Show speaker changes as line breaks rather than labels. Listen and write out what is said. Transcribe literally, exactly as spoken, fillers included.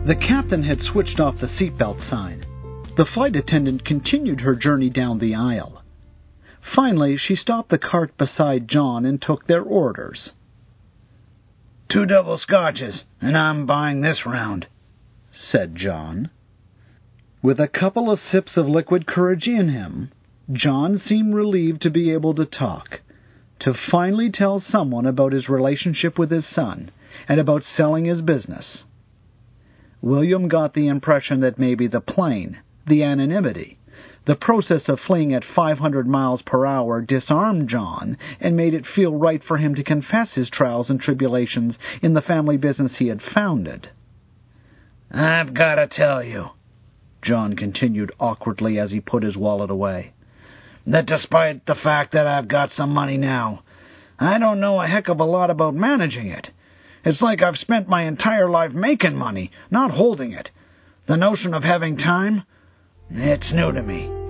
The captain had switched off the seatbelt sign. The flight attendant continued her journey down the aisle. Finally, she stopped the cart beside John and took their orders.
Two double scotches, and I'm buying this round, said John.
With a couple of sips of liquid courage in him, John seemed relieved to be able to talk, to finally tell someone about his relationship with his son and about selling his business. William got the impression that maybe the plane, the anonymity, the process of fleeing at five hundred miles per hour disarmed John and made it feel right for him to confess his trials and tribulations in the family business he had founded.
I've got to tell you,
John continued awkwardly as he put his wallet away,
that despite the fact that I've got some money now, I don't know a heck of a lot about managing it. It's like I've spent my entire life making money, not holding it. The notion of having time, it's new to me.